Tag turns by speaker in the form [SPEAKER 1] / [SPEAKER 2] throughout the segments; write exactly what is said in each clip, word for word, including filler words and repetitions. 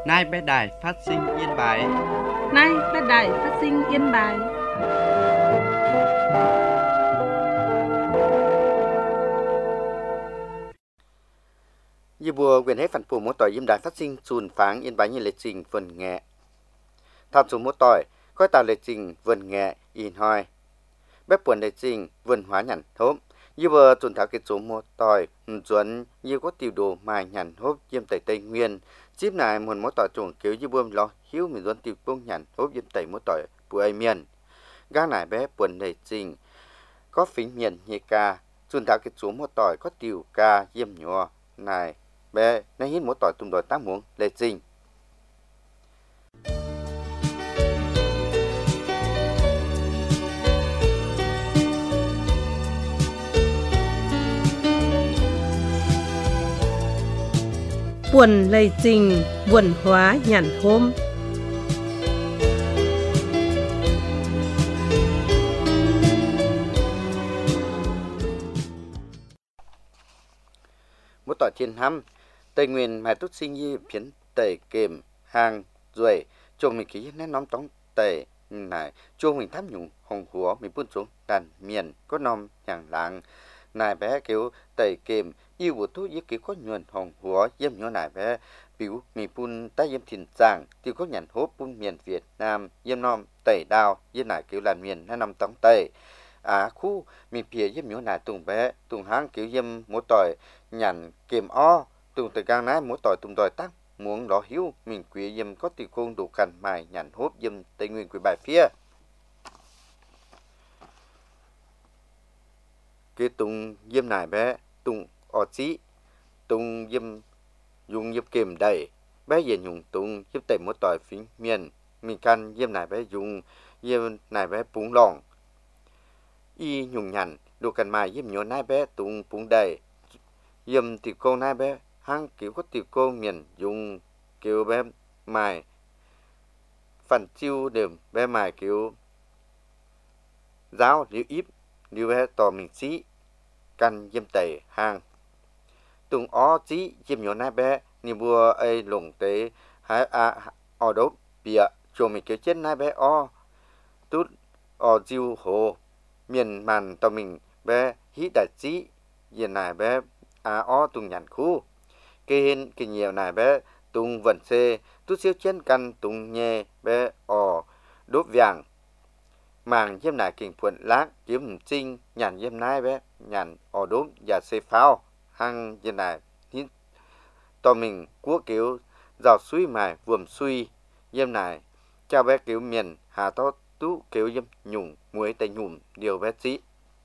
[SPEAKER 1] Nay bé đài phát sinh Yên Bái.
[SPEAKER 2] Nay bé đài phát sinh Yên Bái.
[SPEAKER 3] Như bùa quyền hết phản phủ mỗi tỏi Yên Đài phát sinh chùn pháng Yên Bái như lệ trình vườn nghệ. Tham số mỗi tỏi coi tạo lệ trình vườn nghệ in hoi. Bếp buồn lệ trình vườn hóa nhằn thốm. Như bùa chùn thảo kết số mỗi tỏi chuẩn như có tiểu đồ mài nhằn hốp diêm tẩy Tây Nguyên. Chip này một mỗi tỏi chuồng kéo như bùa lo hiếu mình doan tiểu bông nhằn hốp diêm tẩy mỗi tỏi bùa ai miền. Gác này bé buồn lệ trình có phính miền như ca. Chùn thảo kết số mỗi tỏi có tiểu ca diêm nhỏ này. Bé nó hít mỗi tỏi tùm đòi tác muỗng lệ trình.
[SPEAKER 2] Buồn lầy trình vườn hóa nhàn hôm.
[SPEAKER 3] Mỗi tỏi trên hăm Tây Nguyên mà tốt sinh như phiến tẩy kềm hàng ruồi chuông mình ký nét nóm tóng tẩy này chuông mình thắp nhung hồng húa mình buôn xuống đàn miền có nom nhàng làng này bé kiểu tẩy kềm yêu của thuốc với kiểu có nhuần hồng húa dâm nhỏ này bé biểu mình buôn tay dâm thìn giảng tiêu có nhàn hốp buôn miền Việt Nam dâm nom tẩy đào dâm này kiểu làn miền nét nóm tóng tẩy à khu mình phía dâm nhỏ này tùng bé tùng hang kiểu dâm mỗi tỏi nhàn kềm o tùng từ gang nái mỗi tỏi tùng tỏi tắc muốn đó hiếu mình quý dâm có tiểu côn đủ cằn mài nhàn hốp dâm Tây Nguyên quý bài phía cái tùng dâm này bé tùng ở chí tùng dâm dùng dâm kềm đầy bé về dùng tùng dâm tẩy mỗi tỏi phí miền mình căn dâm này bé dùng dâm này bé bún lòng y nhung nhàn đủ cằn mài dâm nhỏ nái bé tùng bún đầy dâm tiểu côn nái bé hang kiểu có tiểu cô miền dùng kiểu bé mài phần chiêu đều bé mài kiểu giáo liu íp liu bé tò mình xí căn dâm tẩy hàng tung ó chí dâm nhỏ nái bé ni bùa ai lồng tế hái a ở đâu bịa cho mình kiểu chết nái bé ó tút ở chiêu hồ miền màn tò mình bé hít đại chí giờ này bé a ó tung nhàn khu cái hình cái nhiều này bé tung vận xe tu siêu chân căn tung nhẹ bé ở đốt vàng màng dâm này kinh quận lát kiếm trinh nhàn dâm nai bé nhàn ở đốt và xe pháo hăng dâm này hít to mình quốc kiểu giàu suy mài vườm suy dâm này cho bé kiểu miền hà to tú kiểu dâm nhung muối tay nhung điều bé sĩ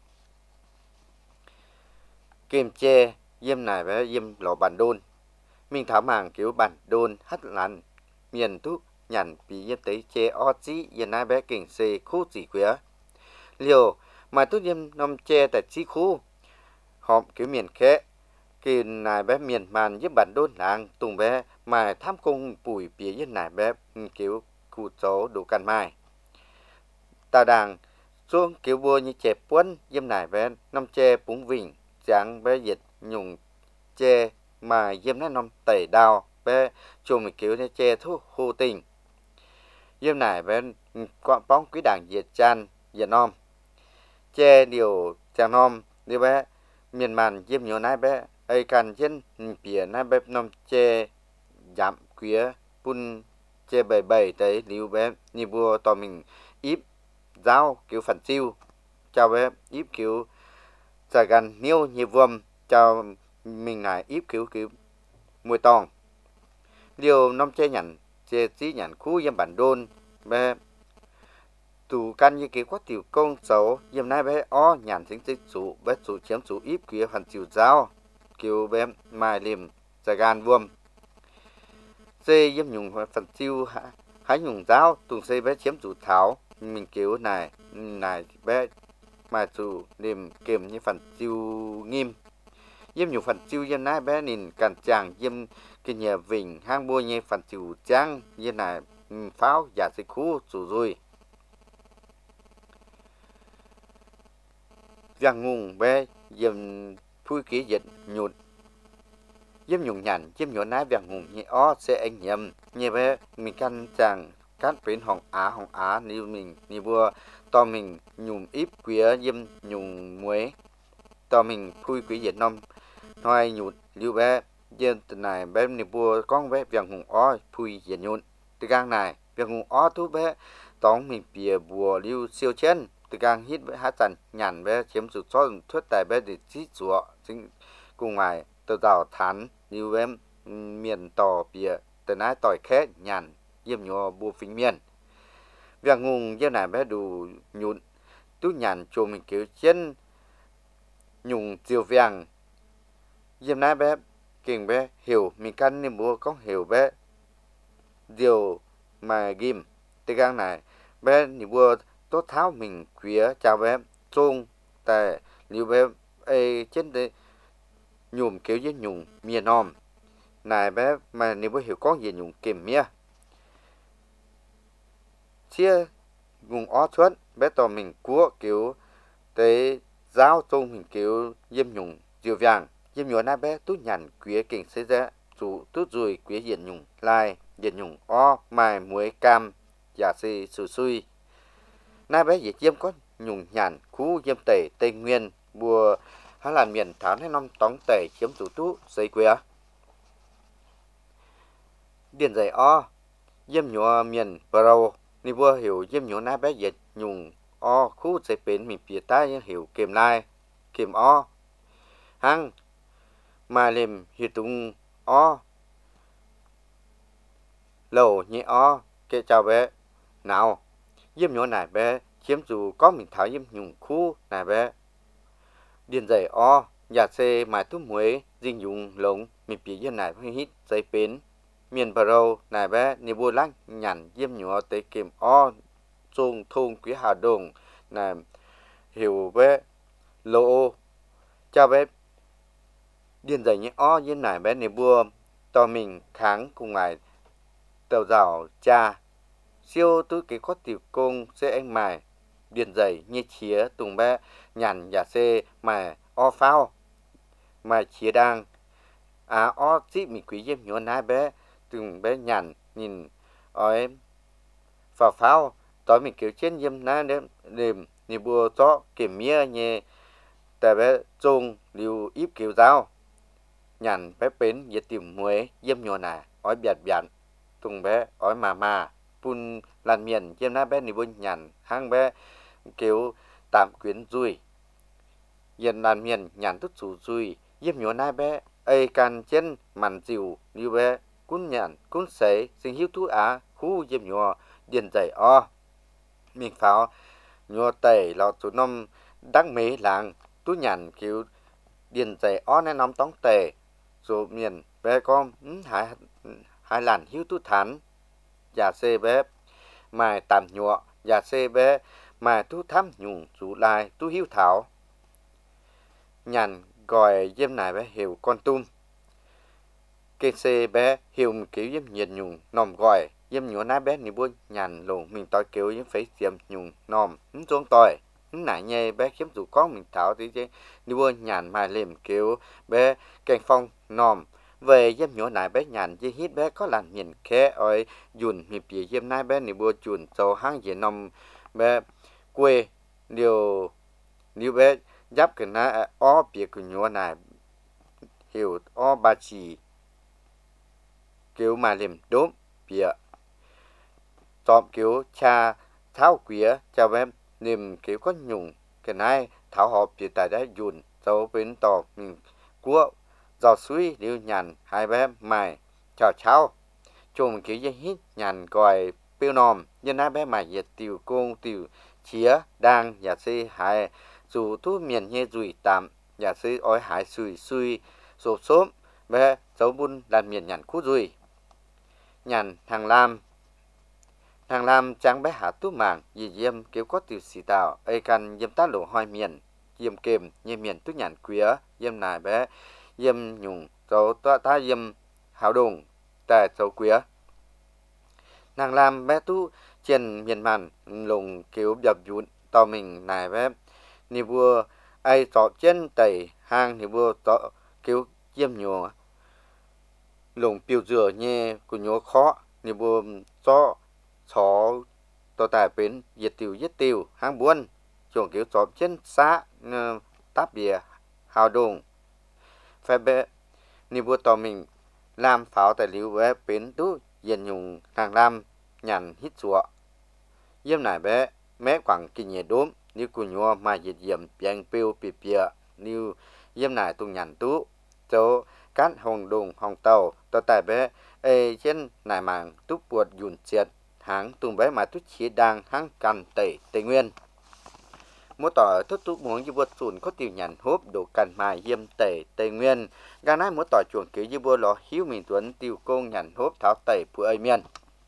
[SPEAKER 3] kem che dâm này bé dâm lò bàn đôn mình thảo màng kiểu bản đôn hắt làn miền thuốc nhằn vì dân tế chế o chí dân ai bé kinh xê khu chỉ quế liều mà tốt dân nông che tại chí khu họp kiểu miền khẽ kỳ này bé miền màn giúp bản đôn làng tùng bé mà tham công bùi bía dân này bé kiểu cụ chó đủ cằn mai ta đàng xuống kiểu bua như chẹp quân dân này bé nông che búng vinh tráng bé dịch nhung che mà dâm nó nằm tẩy đào bé chùm mình kiểu che thuốc hô tình dâm này bé quảng bóng quý đảng diệt chan diệt nom che điều chàng nom đi bé miền màn dâm nhiều nái bé ai cần chân bìa nái bé nom che giảm quía pun che bảy bảy tới liu bé như bùa tò mình íp giáo kiểu phần siêu chào bé íp kiểu giả gần niêu như vườm chào mình này íp kiểu kiểu mùi tòng điều năm che nhằn che chí nhằn khu dâm bản đôn bé tù căn như kiểu có tiểu công xấu dâm nai bé ó nhằn tính tích chủ bé chủ chiếm chủ íp kia phần chiều giáo kiểu bé mài liềm giả gan vuông dê dâm nhung phần chiêu hái nhung giáo tùng xây bé chiếm chủ tháo mình kiểu này này bé mà chủ liềm kiềm như phần chiêu nghiêm dâm nhiều phần chiêu dân nái bé nhìn cản chàng dâm cái nhà vinh hang bua như phần chiêu trắng như này pháo giả sĩ khu chủ rồi giang ngung bé dâm phui kỹ dịch nhụt yếm nhung nhàn yếm nhún nái việc ngùng nhẹ ó sẽ anh nhầm như vậy mình căn chàng cắt bên hồng á hồng á như mình như vừa to mình nhung ít quía yếm nhung muối to mình phui quía Việt Nam nói nhụt lưu bé dân từ này bé như vừa con bé việc ngùng ó phui Việt nhún từ gang này việc ngùng ó thu bé tóm mình bìa bùa lưu siêu chân từ gang hít bé hát tần nhàn bé chiếm sự cho thuyết tài bé để chít rủa chính cùng ngoài từ đầu thán như em miền tỏ bìa từ nãy tỏi khét nhàn yếm nhỏ bùa phình miền việc ngùng như này bé đủ nhụn tú nhàn cho mình kiểu chân nhung chiều vàng yếm nãy bé kinh bé hiểu mình căn nên bùa có hiểu bé điều mà ghim từ gang này bé như bùa tốt tháo mình quía chào bé trông tại như bé ấy trên đây nhùm kiểu với nhung miền Nam này bé mà nếu hiểu có gì nhung kìm mía chia vùng ó chuất bé tỏ mình cua kiểu tới giáo tông mình kiểu yếm nhung diều vàng yếm nhung na bé tút nhàn quía kinh xây ra chủ tút rồi quía diện nhung lai diện nhung ó mài muối cam giả xì sù sui na bé dễ yếm có nhung nhàn khu yếm tẩy tây nguyên bùa hay là miền tháng hay năm tống tẩy chiếm chủ tú xây quía điền dày o yếm nhung miền bầu ni bùa hiểu yếm nhung na bé dễ nhung o khu xây bến mình phía tai hiểu kềm lai kềm o hăng mà liềm hiểu tung o lầu nhẹ o kệ chào bé nào yếm nhung này bé chiếm dù có mình tháo yếm nhung khu này bé điền dày o nhà xe mãi thuốc muối dinh dùng lồng mình bị dân này phải hít xây bến miền bờ râu này bé ni bùa lăng nhằn yếm nhung tới kềm o trung thôn quý hà đồng này hiểu bé lô cho bé điền dày nhé o như này bé này bua to mình kháng cùng ngài tàu rào cha siêu tứ cái có tiểu công sẽ anh mài điền dày như chía tùng bé nhàn giả xe mà o phao mà chía đang à o chỉ mình quý yếm nhớ nái bé tùng bé nhàn nhìn ở phao phao tối mình kiểu trên yếm nái đêm đêm ni bùa cho kiểm mía nhé tại bé trông liu íp kiểu giáo nhàn bé bến về tìm muối yếm nhớ này ói bẹt bẹt tùng bé ói mà mà pun lan miền yếm nái bé ni bùa nhàn hang bé kiểu tạm quyến rui yên lan miền nhàn tức chủ rui yếm nhớ nái bé ai can trên màn dìu như bé cún nhàn cún sấy sinh hiếu thú á khu yếm nhớ điền dày o mình pháo nhớ tẩy lọt tụ nôm đắc mấy làng tú nhàn kiểu điền dày ó nên nóm tóng tề rồi miền bé con hai hai làn hiếu tú thán giả xê bé mài tạm nhọ giả xê bé mài tú thám nhung rủ lai tú hiếu thảo nhàn gọi dêm này bé hiểu con tum kê xê bé hiểu kiểu dêm nhiệt nhung nòm gọi yếm nhớ nái bé ni bua nhàn lồng mình tỏi kiểu yếm phải xiêm nhung nòm hứng trốn tỏi hứng nải nhây bé khiếm dù có mình tháo tí chứ ni bua nhàn mà liềm kiểu bé cành phong nòm về yếm nhớ nải bé nhàn dây hít bé có làn nhìn khẽ ơi dùn mi bì yếm nái bé ni bua chùn sâu hang dễ nòm bé quê điều nếu bé giáp cái na ó bì cái nhớ nải hiểu ó ba chỉ kiểu mà liềm đốm bìa tóm kiểu cha tháo quía cho bé niềm kiểu có nhung cái này tháo họ bị tại đấy dùn dấu bên tỏ mình cua giò suy liu nhàn hai bé mày chào cháu chung kiểu như hít nhàn gọi piêu nòm nhân hai bé mày nhiệt tiểu công tiểu chía đang giả sĩ hai dù thu miền nhẹ rủi tạm giả sĩ ói hải sùi sùi sổ xốm bé dấu bun làm miền nhàn khu rủi nhàn thằng lam thằng lam trắng bé hạ tú màng dì diêm kiểu có tiểu xì tào ai căn diêm tá lộ hoi miền diêm kềm như miền tú nhàn quía diêm nài bé diêm nhung dấu ta ta diêm hào đồng tại dấu quía nàng lam bé tú trên miền màn lùng kiểu dập dụn to mình nài bé ni vua ai tọ chân tẩy hang ni vua tọ kiểu diêm nhùa lùng piu dừa nhẹ của nhớ khó như bùa cho chó tao tài bến diệt tiêu giết tiêu hang buôn chuồng kiểu chó trên xã táp bìa hào đồng phải bé như bùa tao mình làm pháo tài liệu bé bến tú diện dùng hàng làm nhàn hít sủa yếm này bé mé khoảng kinh nhẹ đốm như của nhua mà diệt diệm biển piu bì bìa như yếm này tung nhàn tú chỗ cát hồng đồng hồng tàu tao tài bé ê trên nải màng túc buột dùn triệt háng tung bé mà túc khí đang háng căn tẩy tây nguyên mỗi tỏi thốt túc muốn như buột sùn có tiêu nhàn hốp đồ cằn mài yếm tẩy tây nguyên gà nái mỗi tỏi chuồng kiểu như bua lò hiếu mình tuấn tiêu công nhàn hốp tháo tẩy phụ ơi miền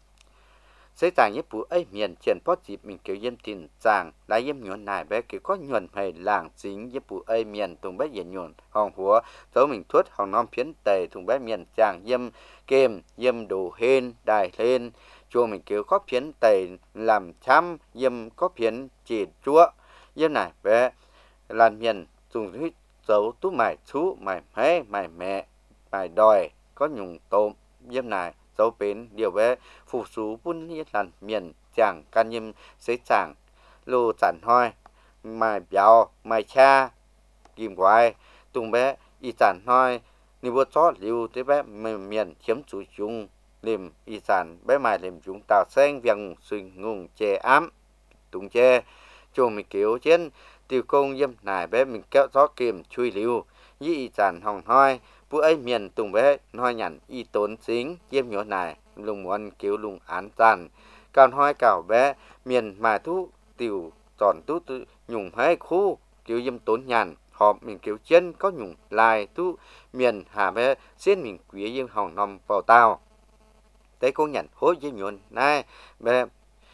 [SPEAKER 3] xây tàng nhất phụ ấy miền triển post dịp mình kiểu yếm tin rằng đã yếm nhuận này bé kiểu có nhuận hay làng chính nhất phụ ấy miền tung bé diện nhuận hòn húa dấu mình thuất hòn non phiến tề thùng bé miền chàng yếm kem yếm đồ hên đài lên chùa mình kiểu có phiến tề làm chăm yếm có phiến chỉ chúa yếm này bé làn miền dùng huyết dấu tú mải chú mải mé mải mẹ mải đòi có nhung tôm yếm này dấu bến điều bé phụ sú bún nhất làn miền chàng can nhâm xế chàng lô chản hoi mài béo mài cha kim quái tung bé y chản hoi ni bua chót liu tới bé miền chiếm chủ chung liềm y chản bé mài liềm chúng tàu xanh viang sừng ngung chè ám tung chè chuồng mình kiểu trên tiêu công yếm nải bé mình kéo gió kìm chui liu y chản hồng hoi bữa ấy miền tung bé nói nhằn y tốn chính yếm nhỏ này lùng muốn kiểu lùng án tàn còn hoi cào bé miền mà thu tiểu tròn tú tự nhung hai khu kiểu yếm tốn nhàn họp mình kiểu chân có nhung lại tu miền hà bé xin mình quý yếm hồng nằm vào tao đấy cô nhận hối yếm nhuận này bé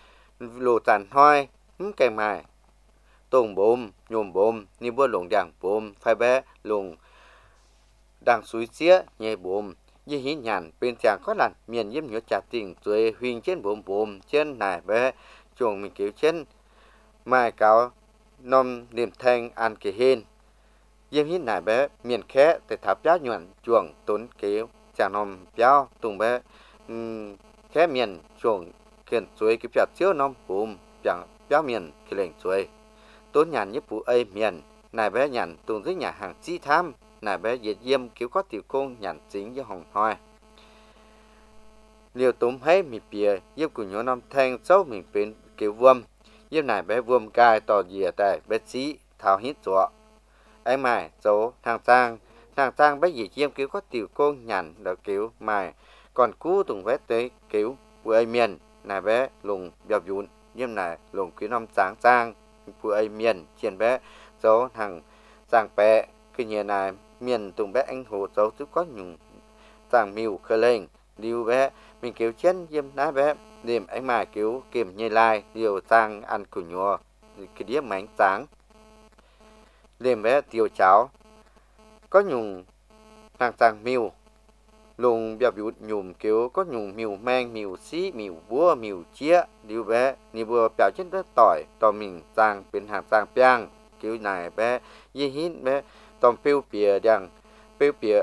[SPEAKER 3] lô tàn hoi cây mài tông bồm nhôm bồm ni bữa lùng đàng bồm phải bé lùng đang suy xía nhẹ bồm như hiến nhàn bên chàng có làn miền yếm nhớ chặt tình rồi huynh trên bồm bồm trên này bé chuồng mình kiểu trên mai cáo nom niềm thanh an kỳ hên yếm hiến này bé miền khé để tháp giá nhuận chuồng tốn kiểu chàng nom béo tung bé um, khé miền chuồng kiền suối cái chặt chiếu nom bồm chàng béo miền cái lệnh suối tốn nhàn như phụ ấy miền này bé nhàn tung dưới nhà hàng chi tham nài bé diệt diêm kiểu có tiểu công nhàn chính với hồng hoa liều túm hết mì bìa giúp của nhỏ năm thanh xấu mình bên kiểu vuông giúp nài bé vuông cài tỏ dìa tại bé xí tháo hít rọ anh mày dấu thằng trang thằng trang bé diệt diêm kiểu có tiểu công nhàn là kiểu mày còn cú tùng vét tới kiểu của ai miền nài bé lùng bèo vụn giúp nài lùng kiểu năm sáng trang của ai miền chiền bé dấu thằng trang bé cái nhà này miền tung bé anh hồ dấu chứ có nhung tàng miu khơi lên liu bé mình kiểu chân yếm ná bé điểm anh mà kiểu kiểm nhây lai liều sang ăn củ nhua cái đĩa mảnh sáng điểm bé tiêu cháo có nhung hàng tàng miu lùng bèo bịu nhùm kiểu có nhung miu mang miu xí miu búa miu chia liu bé ni búa bèo chân đất tỏi tò mình sang bên hàng sang piang kiểu này bé y hít bé tòm piu bìa đằng piu bìa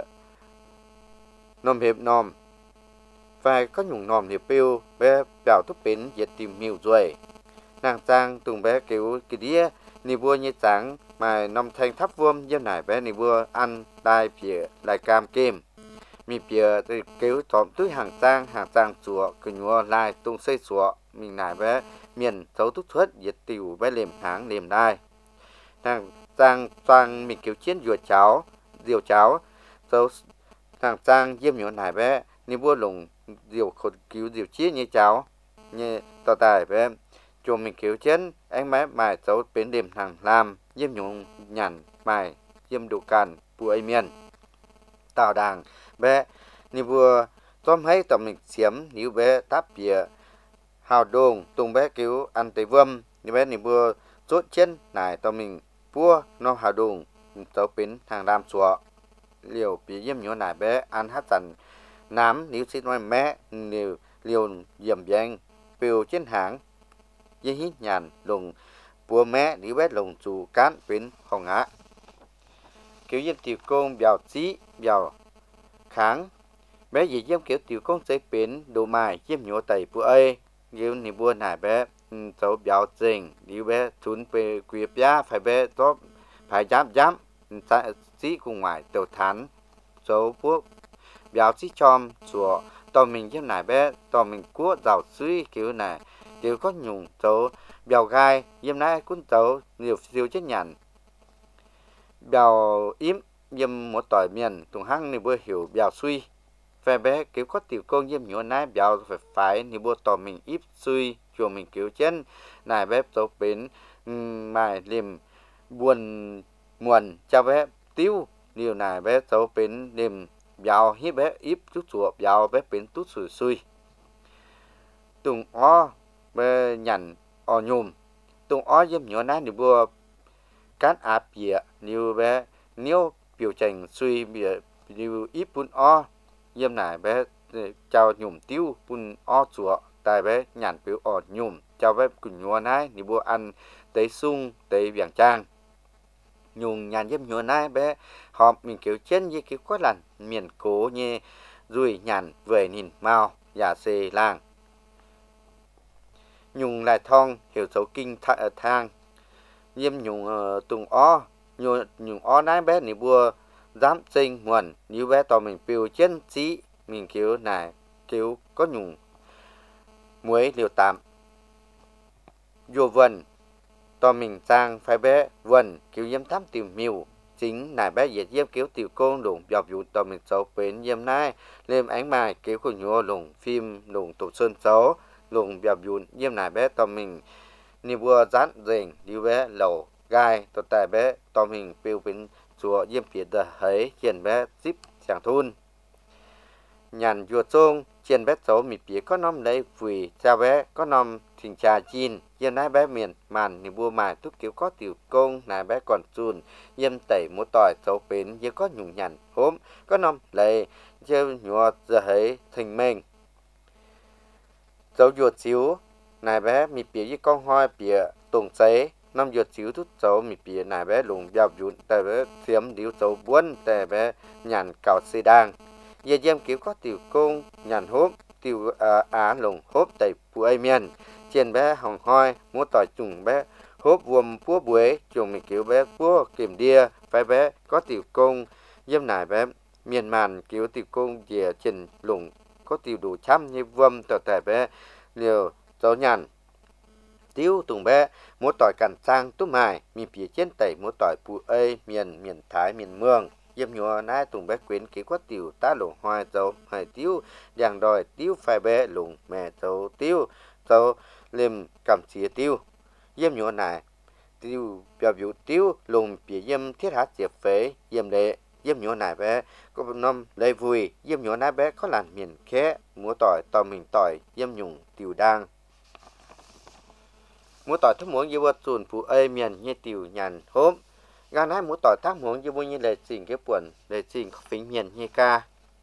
[SPEAKER 3] nôm hiệp nôm phải có nhung nôm hiệp piu bé bèo thúc bến diệt tìm miu rồi nàng trang tùng bé kiểu cái đĩa ni bua như sáng mà nôm thanh thắp vuông như này bé ni bua ăn đai bìa lại cam kem mi bìa thì kiểu tòm túi hàng trang hàng trang sủa cứ nhua lại tung xây sủa mình này bé miền xấu thúc thuất diệt tiểu bé liềm tháng liềm đai nàng trang trang mình kiểu chiến ruột cháo diều cháo dấu thằng trang diêm nhỏ này bé ni bua lùng diều khột cứu diều chiết như cháo như tao tài bé chùa mình kiểu chiến anh bé mài dấu bến đêm thằng làm diêm nhỏ nhàn mài diêm đủ càn bùa ai miền tào đàng bé ni bua tóm hay tầm mình xiếm níu bé táp bìa hào đồn tung bé cứu ăn tây vâm ni bé ni bua chốt chân này tao mình bua nó hào đùng tao pin thằng đam xóa liều bị yếm nhỏ nải bé ăn hát dần nám níu xin nói mẹ liều liều yểm giang piu trên hàng dây hít nhàn lùng bua mẹ níu bé lùng chủ cán pin hồng á kiểu yếm tiểu công bèo xí bèo kháng bé gì yếm kiểu tiểu công chế biến đồ mài yếm nhổ tẩy bùa ấy yêu ni bùa nải bé cháu béo dình yêu bé thún về quỷ bia phải bé tốt phải dám dám sĩ cùng ngoài tiểu thán cháu bùa béo sĩ chom chùa tò mình yếm nải bé tò mình cua giàu suy kiểu này kiểu có nhung cháu béo gai yếm nải cũng cháu nhiều siêu chết nhàn béo im yếm một tỏi miền tung hăng ni bùa hiểu béo suy phải bé kiểu có tiểu công yếm nhổ nái béo phải phải ni bùa tò mình ít suy chùa mình kiểu chân nài bé cháu bến mài liềm buồn muộn cho bé tiêu điều này bé cháu bến liềm béo hít bé ít chút chùa béo bé bến chút sủi sui tùng ó bé nhằn ó nhùm tùng ó yếm nhổ nái ni bùa cát áp bìa như bé nếu biểu trình suy bìa như ít bún ó yếm nài bé chào nhùm tiêu bún ó chùa tại bé nhàn biểu ó nhùm chào bé cùng nhua nái ni bùa ăn tế sung tế viảng trang nhung nhàn yếm nhua nái bé họp mình kiểu chân như kiểu có lần miền cố như rồi nhàn về nhìn mau giả xê làng nhung lại thong hiểu xấu kinh th- thang yếm nhung uh, tùng ó nhung nhung ó nái bé ni bùa dám sinh nguồn như bé tò mình biểu chân sĩ mình kiểu này kiểu có nhung muối liều tạm vô vần tò mình sang phải bé vần kiểu yếm thắm tiểu miêu chính nài bé dệt yếm kiểu tiểu côn lùng dọc dụ tò mình xấu bến yếm nai lên ánh mài kiểu của nhua lùng phim lùng tổ sơn xấu lùng dọc dụ yếm nài bé tò mình ni bùa rán rình như bé lẩu gai tò tài bé tò mình biểu bên chùa yếm phía đờ hấy chiền bé zip chẳng thun nhàn vua trông chiền bé xấu mịt phía có nóm lấy vùi cha bé có nóm thình trà chin yếm nái bé miền màn ni bùa mài thúc kiểu có tiểu công nài bé còn chun yếm tẩy múa tỏi xấu bến yếm có nhung nhàn hôm có nóm lấy chơi nhua giờ hấy thình mình dấu vua xíu nài bé mịt phía với con hoa phía tùng giấy năm vua xíu thúc xấu mịt phía nài bé lùng dọc dụ tại bé xiêm điếu xấu buôn tại bé nhàn cào xê đang yếm yếm kiểu có tiểu công nhàn hốp tiểu à, á lùng hốp tẩy phụ ai miền trên bé hồng hoi múa tỏi trùng bé hốp vuông púa buế chồng mình kiểu bé púa kiểm đia phải bé có tiểu công yếm nải bé miền màn kiểu tiểu công dìa trên lùng có tiểu đủ chăm như vuông tỏi tỏi bé liều dấu nhàn tiêu tùng bé múa tỏi cằn sang túp mài miền phía trên tẩy múa tỏi phụ ai miền miền thái miền mương yếm nhua nái tùng bé quyến kiểu có tiểu tá lùng hoài dấu hay tiêu đàng đòi tiêu phải bé lùng mẹ dấu tiêu dấu liềm cầm xía tiêu yếm nhua nài tiêu biểu biểu tiêu lùng phía yếm thiết hát diệp phế yếm đệ yếm nhua nài bé có năm lấy vui yếm nhua nái bé có làn miền khé múa tỏi tò mình tỏi yếm nhung tiểu đang múa tỏi thúc muốn như vợ sùn phụ ơi miền như tiểu nhàn hôm gan nái múa tỏi thác muốn như vui như lệ trình cái buồn lệ trình phính miền như ca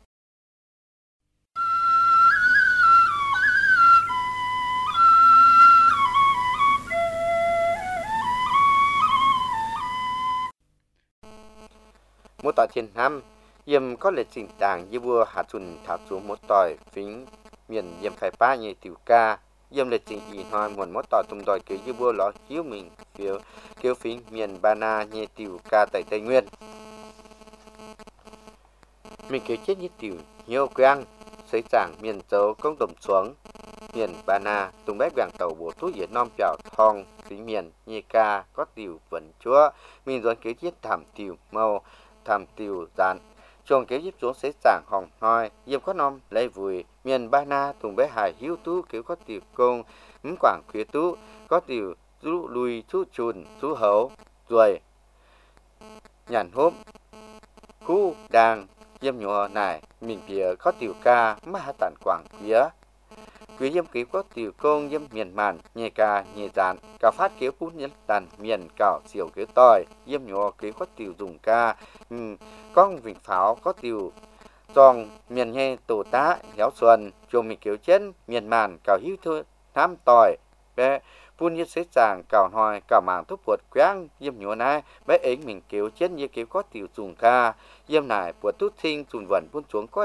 [SPEAKER 3] múa tỏi thiên năm yếm có lệ trình đảng như vua hạ sùn thả xuống múa tỏi phính miền yếm khai pa như tiểu ca yếm lệ trình ý hoa nguồn múa tỏi tung tỏi kiểu như vua ló chiếu mình phiếu kiểu phính miền ba na như tiểu ca tại Tây Nguyên mình kiểu chết như tiểu nhiều quang xây giảng miền châu công tầm xuống miền ba na tung bếp vàng tàu bố thuốc việt nam chảo thong phính miền như ca có tiểu vẫn chúa mình dọn kiểu chết thảm tiểu màu thảm tiểu dán chuồng kiểu giúp xuống xây giảng hồng hoi yếm có nom lấy vùi miền ba na tung bé hài hiếu tú kiểu có tiểu công mắm quảng khuyết tú có tiểu rú lùi chú chùn chú hấu rồi nhàn hốp cú đang yếm nhua nài mình phía có tiểu ca mà hạ tản quảng phía quý yếm kiểu có tiểu công yếm miền màn nhẹ ca nhẹ dán cả phát kiểu phút nhân tàn miền cào xỉu kiểu tỏi yếm nhua kiểu có tiểu dùng ca um, con vịnh pháo có tiểu tròn miền nhẹ tổ tá héo xuân chuồng mình kiểu chân miền màn cào hiu thôi nám tỏi bé phun như xế chàng cào hoi cào màng thuốc bột quang yếm nhua nai bé ấy mình kiểu chân như kiểu có tiểu dùng ca yếm nải bột tút thinh dùng vẩn phun xuống có làn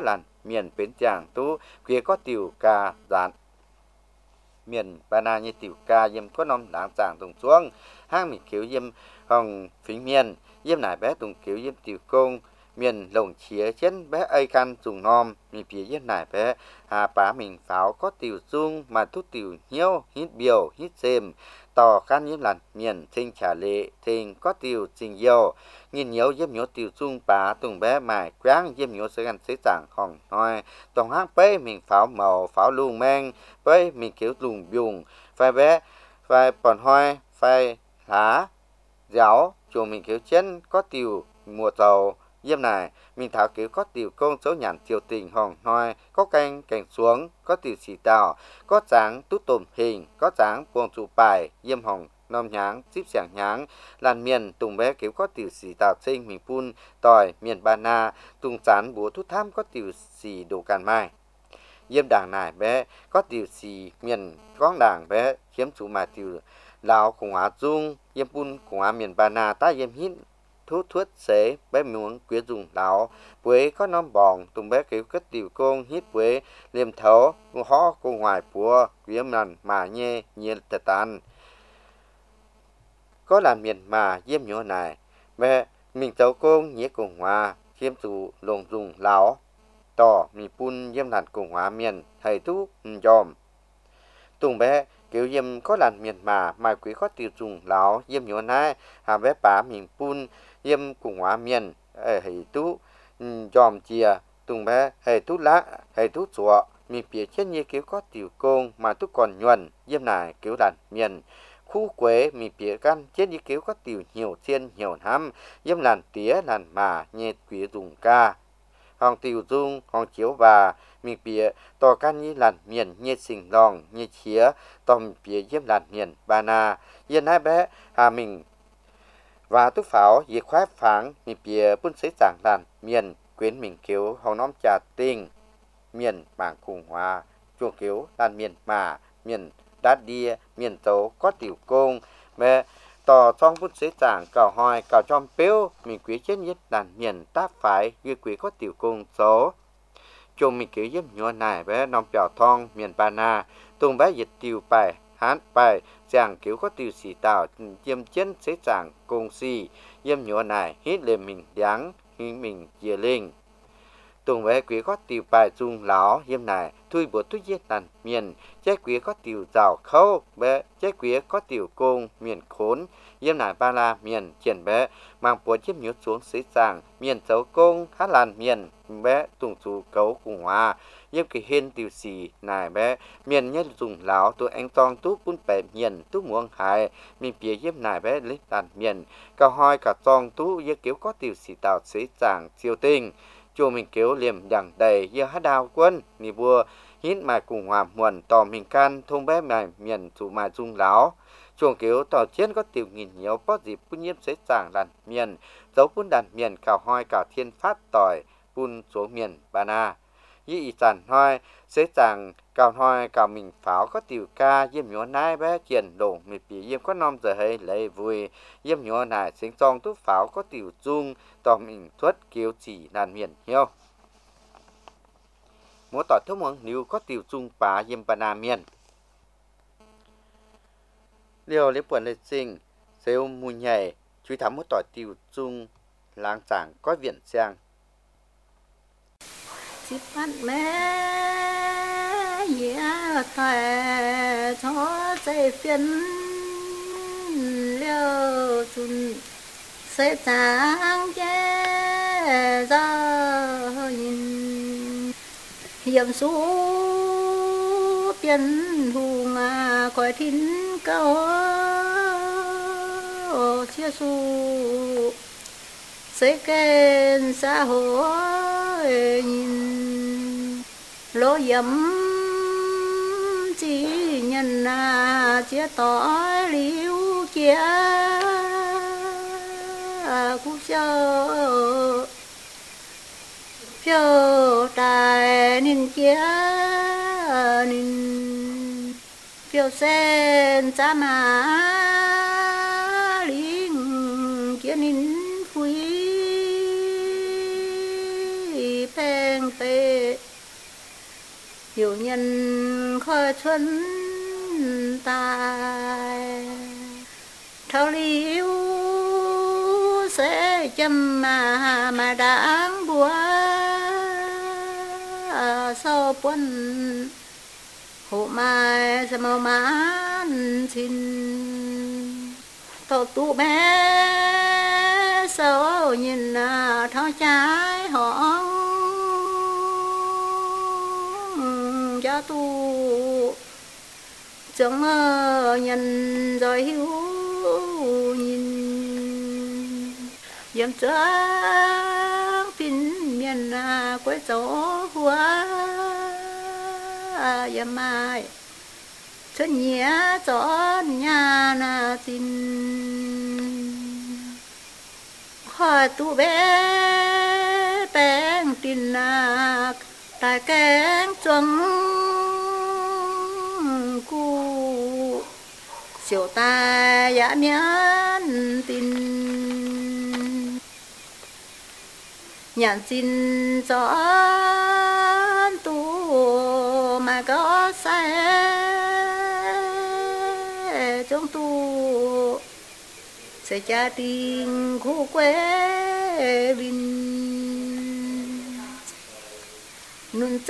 [SPEAKER 3] miền bến chàng tú quế có tiểu ca giản miền ba na như tiểu ca yếm có nom đáng chàng tùng xuống hang mình kiểu yếm hồng phí miền yếm nải bé tùng kiểu yếm tiểu công miền lồng chía trên bé ai căn dùng nom mình phía yếm nải bé hà bá mình pháo có tiểu dung mà thút tiểu nhiêu hít biểu hít xem tỏ khăn yếm làn miền sinh trả lệ thình có tiểu trình yêu nhìn nhiều yếm nhiều tiểu dung bá tùng bé mài quáng yếm nhiều sẽ gần sẽ chẳng hồng nói tổng hang bé mình pháo màu pháo lùng men với mình kiểu lùng dùng phải bé phải bòn hoi phải lá giáo chùa mình kiểu chân có tiểu mùa dầu yếm này mình thảo kiểu có tiểu công số nhàn tiểu tình hồng hoi có canh cảnh xuống có tiểu xì tàu có tráng tút tôm hình có tráng buông trụ bài yếm hồng nom nháng xíp sảng nháng làn miền tùng bé kiểu có tiểu xì tàu sinh mình phun tỏi miền ba na tùng chán búa thút tham có tiểu xì đồ càn mai yếm đảng này bé có tiểu xì miền quang đảng bé chiếm chủ mà tiểu lào cùng hóa dung yếm phun cùng hóa miền ba na ta yếm hít thuốc thuốc xế bé muốn quyến dùng lào quế có nom bòn tùng bé kiểu cất tiểu công hít quế liềm thấu họ cùng ngoài búa yếm nằn mà nhê nhiên tật tan có làm miền mà yếm nhỏ này bé mình cháu công nhé cùng hòa chiếm chủ lồng dùng lào tỏ mình phun yếm làn cùng hóa miền thầy thuốc dòm tùng bé kiểu yếm có làn miền mà mà quý có tiêu dùng láo yếm nhỏ này hà bé bá mình phun yếm cùng hóa miền thầy thuốc dòm chia tùng bé thầy thuốc lá thầy thuốc sủa mình phía trên như kiểu có tiểu công mà thuốc còn nhuần yếm này kiểu làn miền khu quế mình phía căn trên như kiểu có tiểu nhiều thiên nhiều năm yếm làn tía làn mà nhẹ quý dùng ca hòn tiểu dung hòn chiếu và mình phía tò can như làn miền như sình lòng như chía tòm phía yếm làn miền ba na yên hai bé hà mình và túc pháo diệt khoái pháng mình phía bún sấy giảng làn miền quyến mình kiểu hòn nóm trà tinh miền bảng cùng hòa chuồng kiểu làn miền mà miền đát đia miền tấu có tiểu công mẹ tò trong bút xế giảng cào hoi cào trong péo mình quý chết nhất đàn miền tác phải như quý có tiểu công số chung mình kiểu giúp nhỏ này bé nông trào thong miền ba na tung bé dịch tiểu bài hán bài giảng kiểu có tiểu xì tạo chiêm chân xế giảng công si yếm nhỏ này hít lên mình đáng hít mình dìa lên tùng bé quý có tiểu bài dung lão yếm này thui bữa thui giết đàn miền trái quý có tiểu rào khâu bé trái quý có tiểu công miền khốn yếm này ba la miền triển bé mang búa chiếm nhớ xuống xế giảng miền dấu công hát làn miền bé tùng chú cấu cùng hòa yếm cái hên tiểu xì này bé miền nhất dùng lão tụi anh tong túc bún bè miền túc muông hải miền phía yếm này bé lấy đàn miền cả hoi cả tong tú yếm kiểu có tiểu xì tạo xế giảng siêu tinh chùa mình kiểu liềm đằng đầy như hát đào quân mì bùa hít mà cùng hòa muộn tò mình can thông bé mài miền chủ mà dung láo chuồng kiểu tỏ chiến có tiểu nghìn nhiều có dịp bún nhiếp xế giảng đàn miền dấu bún đàn miền cào hoi cào thiên phát tỏi bún số miền ba na như ý sản hoi xế giảng cào hoi cào mình pháo có tiểu ca yếm nhỏ nai bé triển đổ mì bì yếm có nom giờ hay lấy vui yếm nhỏ này sinh trong túc pháo có tiểu dung tò mình thuất kiểu chỉ đàn miền hiếu mỗi tỏi thức mong nếu có tiểu dung bá yếm ba na miền liều lấy buồn lấy sinh xêu mùi nhảy chú thắm mỗi tỏi tiểu dung láng giảng có viện sang
[SPEAKER 4] chip mắt mẹ yeah thề cho dây phiền liều chun sẽ sáng che ra nhìn hiểm số tiền hùng à coi thính cao chia su sẽ kênh xã hội nhìn lỗ dẫm chỉ nhân à chia tỏi liu chia cú cho phiêu tài nên chia nên phiêu sen cha mà liên chia nên hiểu nhân khơi xuân tài thao liu sẽ châm mà mà đáng búa sau quân hộ mai sẽ mau mãn xin tàu tụ bé sao nhìn tháo trái họ cho tu chẳng nhân rồi hiếu nhìn dám trắng pin miền quê gió hoa dám mai chân nhẹ gió nhà na xin khỏi tu bé bèn tin nạc tại kén chuông cu siêu ta giả miễn tin nhận xin cho tu mà có sai trong tu sẽ gia đình khu quê bình nun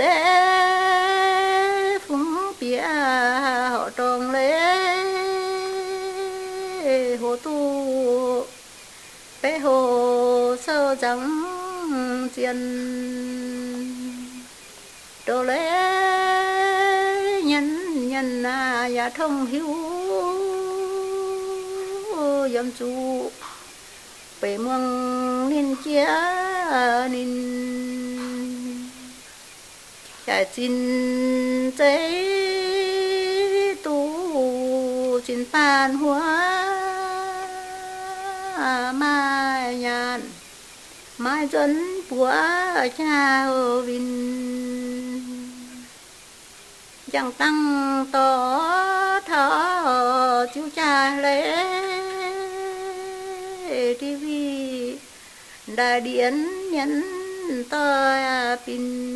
[SPEAKER 4] chế phúng bia họ tròn lễ hồ tu bé hồ sơ trắng tiền đồ lễ nhân nhân à nhà thông hiếu dâm chu bé mương nên chia nên cha chín chế tu chín pan hoa mai nhàn mai dân búa cha vinh chẳng tăng to thọ chiếu cha lễ tivi đại điện nhân to pin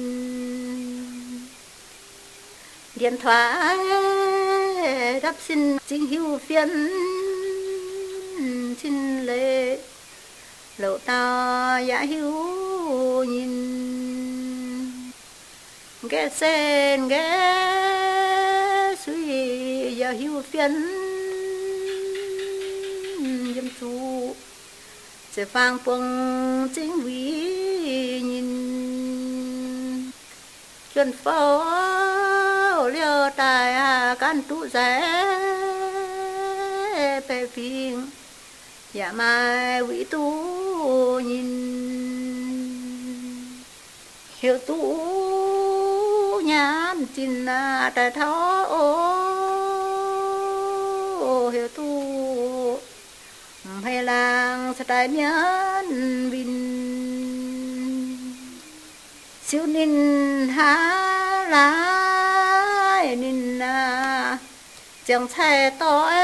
[SPEAKER 4] điện thoại đáp xin chính hữu phiên xin lễ lộ ta giả hữu nhìn ghé sen ghé suy giả hữu phiên dâm chu sẽ phang phong chính quý nhìn chân phố liêu tài can tụ rẽ bè phiền giả mai quý tu nhìn hiểu tu nhàn chín trời thó ô hiểu tu hay làng sẽ trái miễn vinh siêu ninh há lại ninh chẳng thay tối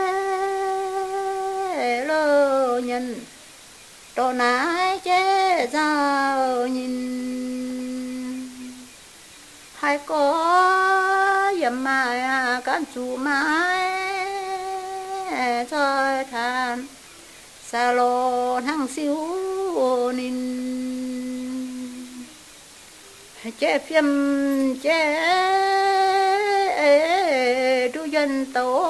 [SPEAKER 4] lơ nhân đồ nái chế giao nhìn hai có dầm mai cán chủ mái chơi than xa lô thăng siêu ninh chế phim chế đu dân tố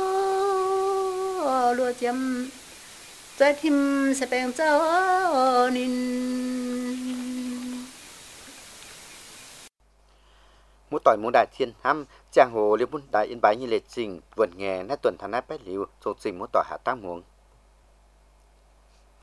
[SPEAKER 4] lúa chấm chơi thim sẽ bèn cho nín
[SPEAKER 3] Mũ tỏi mũ đại thiên ham chàng hồ liêu bún đại yên bái như lệ trình vườn nghề nát tuần thán nát bét liu sổ trình mũ tỏi hạ tăng muống